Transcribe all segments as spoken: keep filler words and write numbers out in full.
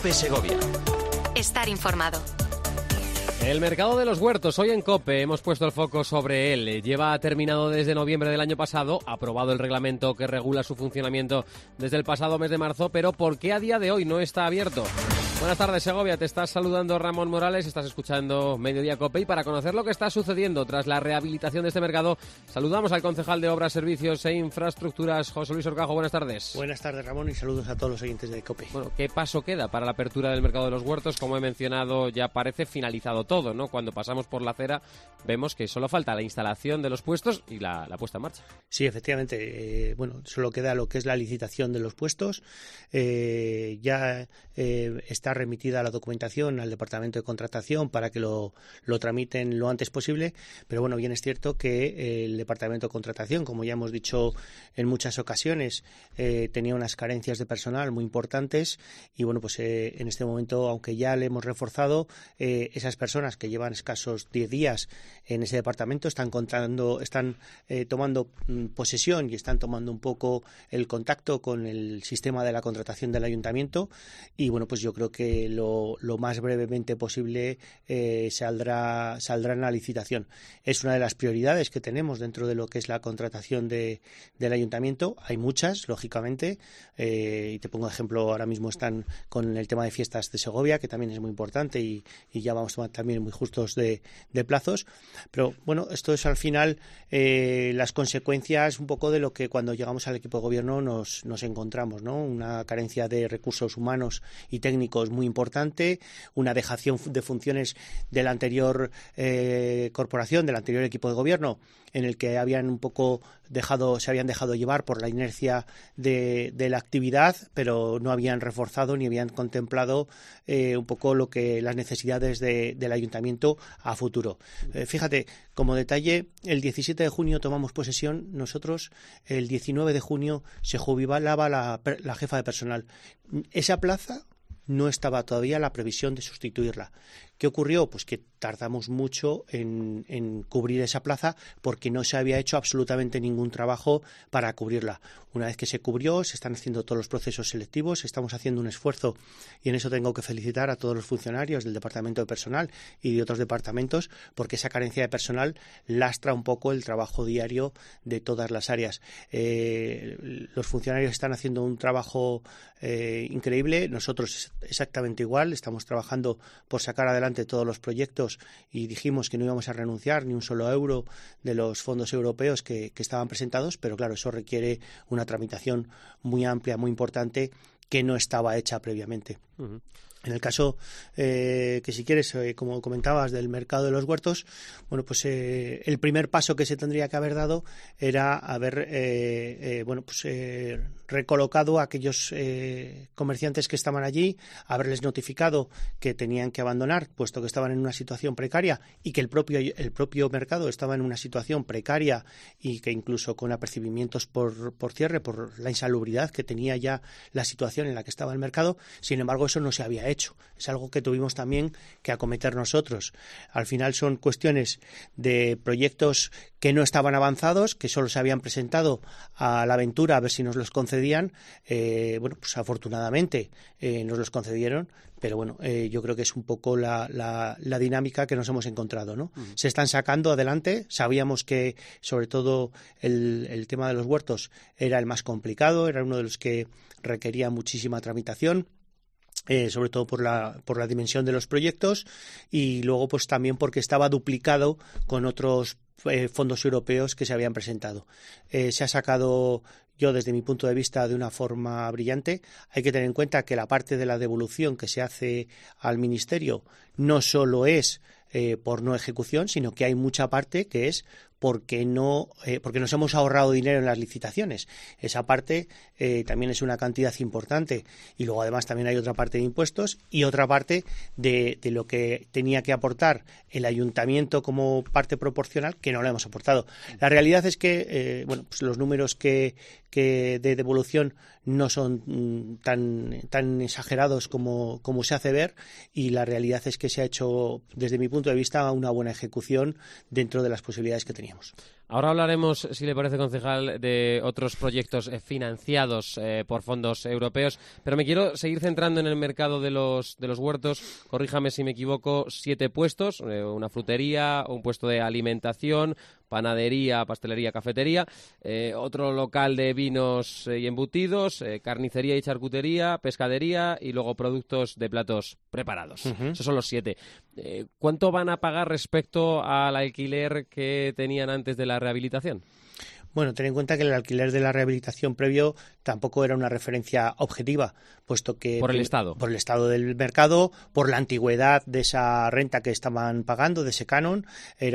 COPE Segovia. Estar informado. El mercado de los huertos, hoy en COPE hemos puesto el foco sobre él. Lleva terminado desde noviembre del año pasado, aprobado el reglamento que regula su funcionamiento desde el pasado mes de marzo, pero ¿por qué a día de hoy no está abierto? Buenas tardes, Segovia, te estás saludando Ramón Morales, estás escuchando Mediodía COPE y para conocer lo que está sucediendo tras la rehabilitación de este mercado, saludamos al concejal de Obras, Servicios e Infraestructuras, José Luis Orcajo. Buenas tardes. Buenas tardes, Ramón, y saludos a todos los oyentes de COPE. Bueno, ¿qué paso queda para la apertura del mercado de los huertos? Como he mencionado, ya parece finalizado todo, ¿no? Cuando pasamos por la acera vemos que solo falta la instalación de los puestos y la, la puesta en marcha. Sí, efectivamente. Eh, bueno, solo queda lo que es la licitación de los puestos. Eh, ya eh, está remitida la documentación al Departamento de Contratación para que lo, lo tramiten lo antes posible, pero bueno, bien es cierto que el Departamento de Contratación, como ya hemos dicho en muchas ocasiones, eh, tenía unas carencias de personal muy importantes y bueno, pues eh, en este momento, aunque ya le hemos reforzado, eh, esas personas que llevan escasos diez días en ese departamento están contando, están eh, tomando mm, posesión y están tomando un poco el contacto con el sistema de la contratación del ayuntamiento y bueno, pues yo creo que lo, lo más brevemente posible eh, saldrá, saldrá en la licitación. Es una de las prioridades que tenemos dentro de lo que es la contratación de, del ayuntamiento. Hay muchas, lógicamente, eh, y te pongo ejemplo, ahora mismo están con el tema de fiestas de Segovia, que también es muy importante y, y ya vamos también muy justos de, de plazos, pero bueno, esto es al final eh, las consecuencias un poco de lo que cuando llegamos al equipo de gobierno nos, nos encontramos, ¿no? Una carencia de recursos humanos y técnicos muy importante, una dejación de funciones de la anterior eh, corporación, del anterior equipo de gobierno, en el que habían un poco dejado, se habían dejado llevar por la inercia de, de la actividad, pero no habían reforzado ni habían contemplado eh, un poco lo que las necesidades de, del ayuntamiento a futuro. Eh, fíjate, como detalle, el diecisiete de junio tomamos posesión, nosotros el diecinueve de junio se jubilaba la, la jefa de personal. Esa plaza no estaba todavía la previsión de sustituirla. ¿Qué ocurrió? Pues que tardamos mucho en, en cubrir esa plaza porque no se había hecho absolutamente ningún trabajo para cubrirla. Una vez que se cubrió, se están haciendo todos los procesos selectivos, estamos haciendo un esfuerzo y en eso tengo que felicitar a todos los funcionarios del Departamento de Personal y de otros departamentos porque esa carencia de personal lastra un poco el trabajo diario de todas las áreas. Eh, los funcionarios están haciendo un trabajo eh, increíble, nosotros exactamente igual, estamos trabajando por sacar adelante todos los proyectos y dijimos que no íbamos a renunciar ni un solo euro de los fondos europeos que, que estaban presentados, pero claro, eso requiere una tramitación muy amplia, muy importante, que no estaba hecha previamente. Uh-huh. En el caso eh, que si quieres, eh, como comentabas, del mercado de los huertos, bueno, pues eh, el primer paso que se tendría que haber dado era haber, eh, eh, bueno, pues eh, recolocado a aquellos eh, comerciantes que estaban allí, haberles notificado que tenían que abandonar, puesto que estaban en una situación precaria y que el propio el propio mercado estaba en una situación precaria y que incluso con apercibimientos por, por cierre, por la insalubridad que tenía ya la situación en la que estaba el mercado. Sin embargo, eso no se había hecho. Hecho. Es algo que tuvimos también que acometer nosotros. Al final son cuestiones de proyectos que no estaban avanzados, que solo se habían presentado a la aventura a ver si nos los concedían. Eh, bueno, pues afortunadamente eh, nos los concedieron, pero bueno, eh, yo creo que es un poco la, la, la dinámica que nos hemos encontrado, ¿no? Uh-huh. Se están sacando adelante. Sabíamos que sobre todo el, el tema de los huertos era el más complicado, era uno de los que requería muchísima tramitación. Eh, sobre todo por la por la dimensión de los proyectos y luego pues también porque estaba duplicado con otros eh, fondos europeos que se habían presentado. Eh, se ha sacado, yo desde mi punto de vista, de una forma brillante. Hay que tener en cuenta que la parte de la devolución que se hace al Ministerio no solo es eh, por no ejecución, sino que hay mucha parte que es porque no eh, porque nos hemos ahorrado dinero en las licitaciones. Esa parte eh, también es una cantidad importante y luego además también hay otra parte de impuestos y otra parte de, de lo que tenía que aportar el ayuntamiento como parte proporcional que no lo hemos aportado. La realidad es que eh, bueno, pues los números que, que de devolución no son mm, tan, tan exagerados como, como se hace ver y la realidad es que se ha hecho desde mi punto de vista una buena ejecución dentro de las posibilidades que teníamos. Ahora hablaremos, si le parece, concejal, de otros proyectos eh, financiados eh, por fondos europeos, pero me quiero seguir centrando en el mercado de los de los huertos. Corríjame si me equivoco, siete puestos, eh, una frutería, un puesto de alimentación, panadería, pastelería, cafetería, eh, otro local de vinos eh, y embutidos, eh, carnicería y charcutería, pescadería y luego productos de platos preparados. Uh-huh. Esos son los siete. Eh, ¿Cuánto van a pagar respecto al alquiler que tenían antes de la rehabilitación? Bueno, ten en cuenta que el alquiler de la rehabilitación previo tampoco era una referencia objetiva, puesto que... Por el Estado. Por el estado del mercado, por la antigüedad de esa renta que estaban pagando, de ese canon,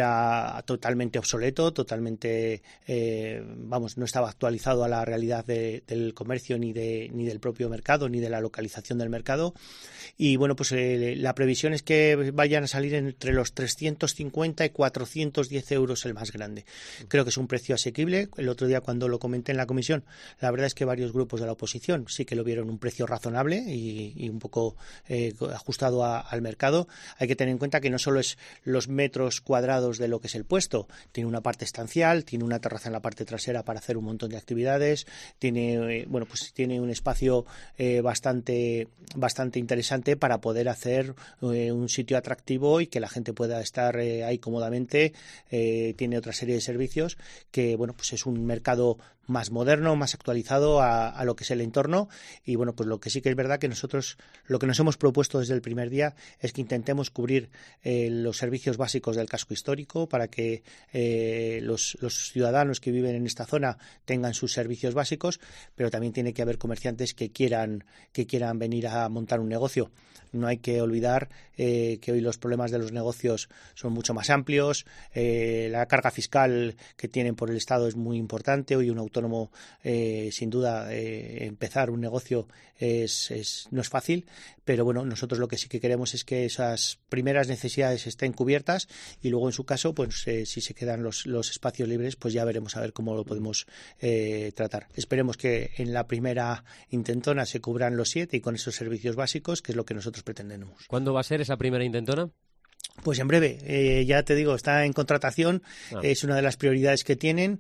era totalmente obsoleto, totalmente, eh, vamos, no estaba actualizado a la realidad de, del comercio ni, de, ni del propio mercado, ni de la localización del mercado. Y bueno, pues eh, la previsión es que vayan a salir entre los trescientos cincuenta y cuatrocientos diez euros el más grande. Creo que es un precio asequible. El otro día, cuando lo comenté en la comisión, la verdad es que varios grupos de la oposición sí que lo vieron un precio razonable y, y un poco eh, ajustado a, al mercado. Hay que tener en cuenta que no solo es los metros cuadrados de lo que es el puesto, tiene una parte estancial, tiene una terraza en la parte trasera para hacer un montón de actividades, tiene eh, bueno pues tiene un espacio eh, bastante bastante interesante para poder hacer eh, un sitio atractivo y que la gente pueda estar eh, ahí cómodamente. Eh, tiene otra serie de servicios que bueno pues es un mercado más moderno, más actualizado a, a lo que es el entorno. Y bueno, pues lo que sí que es verdad que nosotros lo que nos hemos propuesto desde el primer día es que intentemos cubrir eh, los servicios básicos del casco histórico para que eh, los, los ciudadanos que viven en esta zona tengan sus servicios básicos, pero también tiene que haber comerciantes que quieran, que quieran venir a montar un negocio. No hay que olvidar eh, que hoy los problemas de los negocios son mucho más amplios, eh, la carga fiscal que tienen por el Estado es muy importante. Hoy un autónomo, eh, sin duda, eh, empezar un negocio es, es, no es fácil, pero bueno, nosotros lo que sí que queremos es que esas primeras necesidades estén cubiertas y luego, en su caso, pues eh, si se quedan los, los espacios libres, pues ya veremos a ver cómo lo podemos eh, tratar. Esperemos que en la primera intentona se cubran los siete y con esos servicios básicos, que es lo que nosotros pretendemos. ¿Cuándo va a ser esa primera intentona? Pues en breve, eh, ya te digo, está en contratación, ah. es una de las prioridades que tienen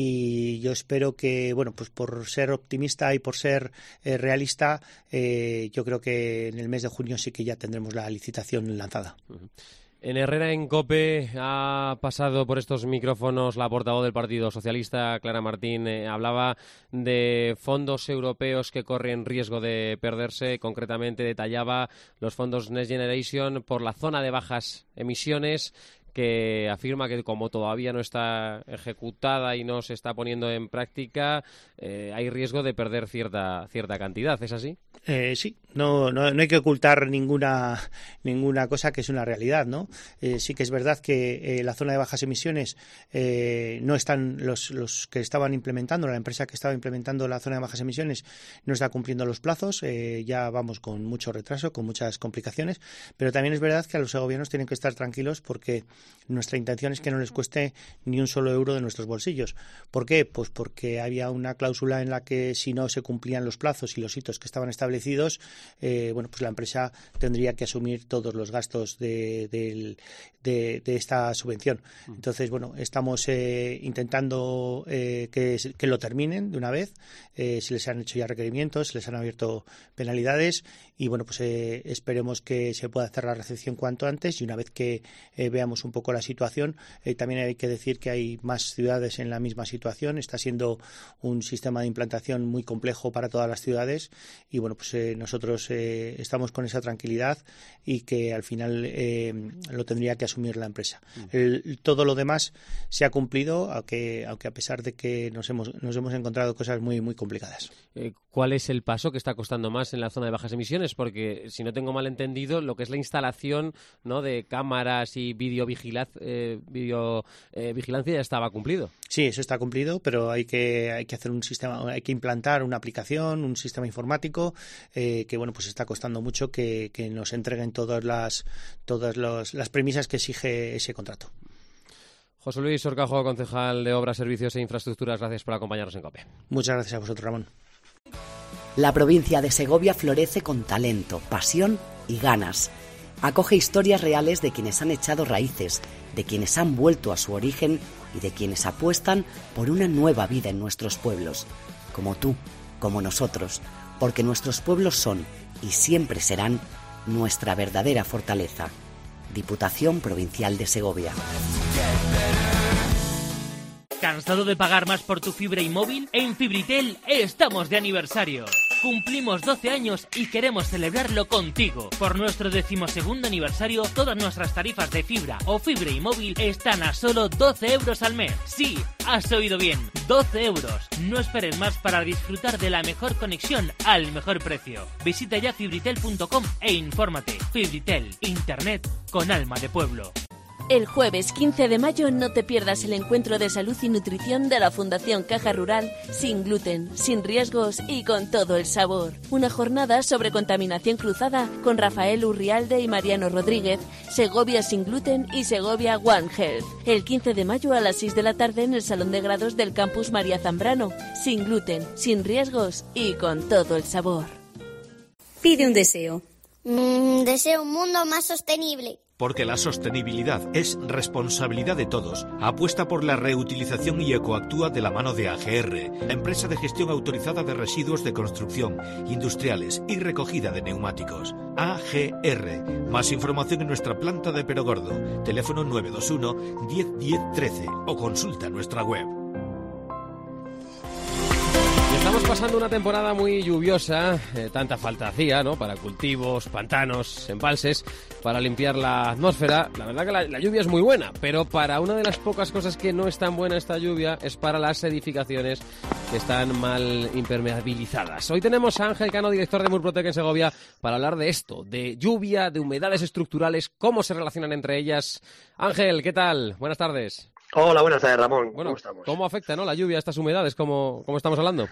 y yo espero que, bueno, pues por ser optimista y por ser eh, realista, eh, yo creo que en el mes de junio sí que ya tendremos la licitación lanzada. Uh-huh. En Herrera en COPE ha pasado por estos micrófonos la portavoz del Partido Socialista, Clara Martín, eh, hablaba de fondos europeos que corren riesgo de perderse, concretamente detallaba los fondos Next Generation por la zona de bajas emisiones, que afirma que como todavía no está ejecutada y no se está poniendo en práctica, eh, hay riesgo de perder cierta cierta cantidad, ¿es así? Eh, sí, no, no, no hay que ocultar ninguna ninguna cosa que es una realidad, ¿no? Eh, sí que es verdad que eh, la zona de bajas emisiones eh, no están los, los que estaban implementando, la empresa que estaba implementando la zona de bajas emisiones no está cumpliendo los plazos, eh, ya vamos con mucho retraso, con muchas complicaciones, pero también es verdad que a los gobiernos tienen que estar tranquilos porque nuestra intención es que no les cueste ni un solo euro de nuestros bolsillos. ¿Por qué? Pues porque había una cláusula en la que si no se cumplían los plazos y los hitos que estaban establecidos, eh, bueno, pues la empresa tendría que asumir todos los gastos de, de, de, de esta subvención. Entonces, bueno, estamos eh, intentando eh, que, que lo terminen de una vez. Eh, se les han hecho ya requerimientos, se les han abierto penalidades y, bueno, pues eh, esperemos que se pueda hacer la recepción cuanto antes y una vez que eh, veamos un poco la situación, eh, también hay que decir que hay más ciudades en la misma situación. Está siendo un sistema de implantación muy complejo para todas las ciudades y, bueno, pues eh, nosotros eh, estamos con esa tranquilidad y que al final eh, lo tendría que asumir la empresa. El, todo lo demás se ha cumplido, aunque, aunque a pesar de que nos hemos, nos hemos encontrado cosas muy, muy complicadas. Eh, ¿Cuál es el paso que está costando más en la zona de bajas emisiones? Porque, si no tengo mal entendido, lo que es la instalación, ¿no?, de cámaras y videovigilancia eh, video, eh, vigilancia ya estaba cumplido. Sí, eso está cumplido, pero hay que, hay que hacer un sistema, hay que implantar una aplicación, un sistema informático eh, que, bueno, pues está costando mucho que, que nos entreguen todas las, todas los, las premisas que exige ese contrato. José Luis Horcajo, concejal de Obras, Servicios e Infraestructuras, gracias por acompañarnos en COPE. Muchas gracias a vosotros, Ramón. La provincia de Segovia florece con talento, pasión y ganas. Acoge historias reales de quienes han echado raíces, de quienes han vuelto a su origen y de quienes apuestan por una nueva vida en nuestros pueblos, como tú, como nosotros, porque nuestros pueblos son y siempre serán nuestra verdadera fortaleza. Diputación Provincial de Segovia. ¿Cansado de pagar más por tu fibra y móvil? En Fibritel estamos de aniversario. Cumplimos doce años y queremos celebrarlo contigo. Por nuestro decimosegundo aniversario, todas nuestras tarifas de fibra o fibra y móvil están a solo doce euros al mes. Sí, has oído bien, doce euros. No esperes más para disfrutar de la mejor conexión al mejor precio. Visita ya fibritel punto com e infórmate. Fibritel, internet con alma de pueblo. El jueves quince de mayo no te pierdas el encuentro de salud y nutrición de la Fundación Caja Rural, sin gluten, sin riesgos y con todo el sabor. Una jornada sobre contaminación cruzada con Rafael Urrialde y Mariano Rodríguez, Segovia sin gluten y Segovia One Health. El quince de mayo a las seis de la tarde en el Salón de Grados del Campus María Zambrano, sin gluten, sin riesgos y con todo el sabor. Pide un deseo. Mm, deseo un mundo más sostenible. Porque la sostenibilidad es responsabilidad de todos. Apuesta por la reutilización y ecoactúa de la mano de A G R, empresa de gestión autorizada de residuos de construcción, industriales y recogida de neumáticos. A G R. Más información en nuestra planta de Perogordo. Teléfono nueve dos uno, diez, diez, trece o consulta nuestra web. Estamos pasando una temporada muy lluviosa, eh, tanta falta hacía, ¿no? Para cultivos, pantanos, embalses, para limpiar la atmósfera. La verdad que la, la lluvia es muy buena, pero para una de las pocas cosas que no es tan buena esta lluvia es para las edificaciones que están mal impermeabilizadas. Hoy tenemos a Ángel Cano, director de Murprotec en Segovia, para hablar de esto, de lluvia, de humedades estructurales, cómo se relacionan entre ellas. Ángel, ¿qué tal? Buenas tardes. Hola, buenas tardes, Ramón. Bueno, ¿cómo estamos? ¿Cómo afecta, ¿no? la lluvia a estas humedades? ¿Cómo, cómo estamos hablando?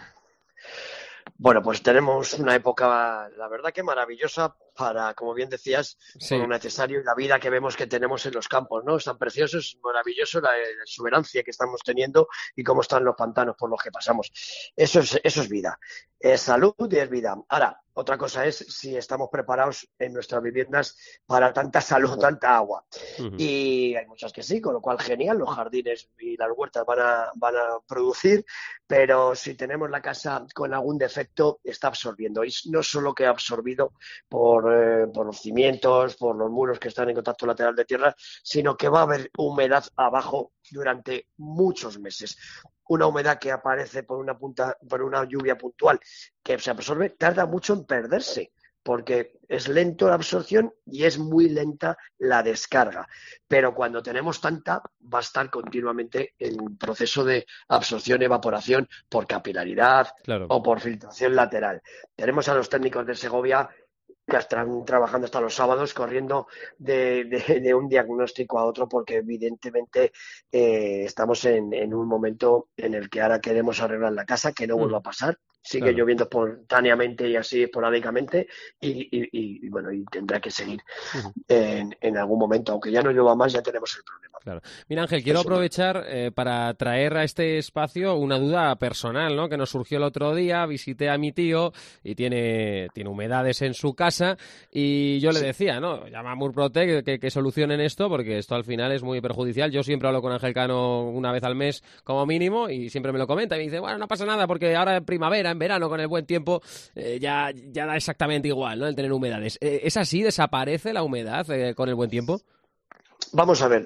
Bueno, pues tenemos una época, la verdad que maravillosa para, como bien decías, sí. Por lo necesario y la vida que vemos que tenemos en los campos, ¿no? Es tan precioso, es maravilloso la, la exuberancia que estamos teniendo y cómo están los pantanos por los que pasamos. Eso es, eso es vida, es salud y es vida. Ahora, otra cosa es si estamos preparados en nuestras viviendas para tanta salud, tanta agua. Uh-huh. Y hay muchas que sí, con lo cual genial, los jardines y las huertas van a, van a producir, pero si tenemos la casa con algún defecto, está absorbiendo. Y no solo que ha absorbido por, eh, por los cimientos, por los muros que están en contacto lateral de tierra, sino que va a haber humedad abajo durante muchos meses. Una humedad que aparece por una punta, por una lluvia puntual que se absorbe, tarda mucho en perderse, porque es lento la absorción y es muy lenta la descarga. Pero cuando tenemos tanta, va a estar continuamente en proceso de absorción y evaporación por capilaridad, claro, o por filtración lateral. Tenemos a los técnicos de Segovia que están trabajando hasta los sábados, corriendo de, de, de un diagnóstico a otro, porque evidentemente eh, estamos en, en un momento en el que ahora queremos arreglar la casa, que no vuelva a pasar. Sigue claro. lloviendo espontáneamente y así esporádicamente y, y, y, y bueno, y tendrá que seguir uh-huh. en, en algún momento, aunque ya no llueva más, ya tenemos el problema. Claro. Mira, Ángel, quiero aprovechar eh, para traer a este espacio una duda personal, ¿no? Que nos surgió el otro día. Visité a mi tío y tiene, tiene humedades en su casa y yo le sí. decía, ¿no? Llama a Murprotec que, que solucionen esto, porque esto al final es muy perjudicial. Yo siempre hablo con Ángel Cano una vez al mes como mínimo y siempre me lo comenta y me dice, bueno, no pasa nada porque ahora en primavera, en verano, con el buen tiempo, eh, ya, ya da exactamente igual, ¿no? El tener humedades. Eh, ¿Es así? ¿Desaparece la humedad eh, con el buen tiempo? Vamos a ver.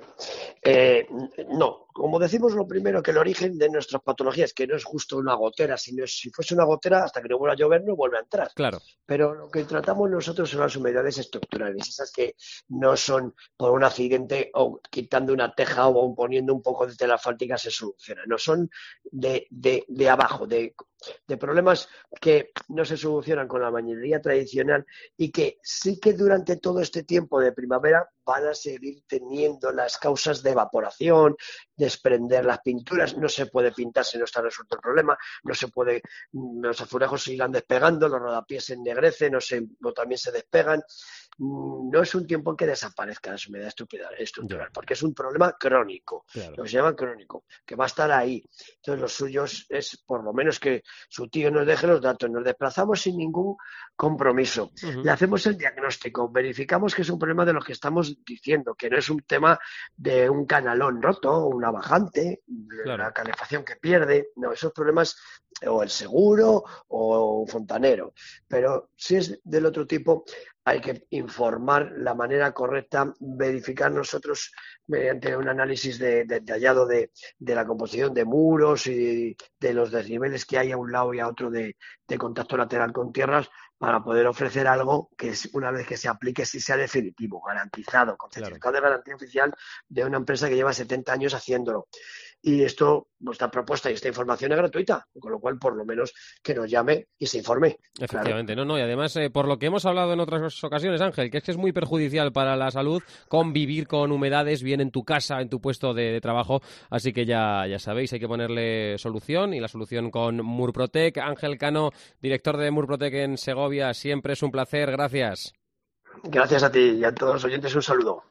Eh, no, como decimos lo primero, que el origen de nuestras patologías, que no es justo una gotera, sino es, si fuese una gotera, hasta que no vuelva a llover, no vuelve a entrar. Claro. Pero lo que tratamos nosotros son las humedades estructurales, esas que no son por un accidente o quitando una teja o poniendo un poco de tela asfáltica se solucionan. No, son de, de, de abajo, de, de problemas que no se solucionan con la bañería tradicional y que sí que durante todo este tiempo de primavera van a seguir teniendo las causas de evaporación, desprender las pinturas. No se puede pintar si no está resuelto el problema, no se puede, los azulejos sigan despegando, los rodapiés se ennegrecen o, se, o también se despegan. no es un tiempo en que desaparezca la enfermedad estructural, porque es un problema crónico, claro. Lo que se llama crónico, que va a estar ahí. Entonces, lo suyo es, por lo menos, que su tío nos deje los datos, nos desplazamos sin ningún compromiso, uh-huh. Le hacemos el diagnóstico, verificamos que es un problema de los que estamos diciendo, que no es un tema de un canalón roto, una bajante, claro. La calefacción que pierde, no, esos problemas o el seguro o un fontanero, pero si es del otro tipo hay que informar la manera correcta, verificar nosotros mediante un análisis de, de, detallado de, de la composición de muros y de los desniveles que hay a un lado y a otro de, de contacto lateral con tierras, para poder ofrecer algo que es, una vez que se aplique sí sea definitivo, garantizado, con certificado claro. de garantía oficial de una empresa que lleva setenta años haciéndolo. Y esto, nuestra propuesta y esta información es gratuita, con lo cual por lo menos que nos llame y se informe. Efectivamente, claro. no, no, y además eh, por lo que hemos hablado en otras ocasiones, Ángel, que es que es muy perjudicial para la salud convivir con humedades bien en tu casa, en tu puesto de, de trabajo, así que ya, ya sabéis, hay que ponerle solución y la solución con Murprotec. Ángel Cano, director de Murprotec en Segovia, siempre es un placer, gracias. Gracias a ti y a todos los oyentes un saludo.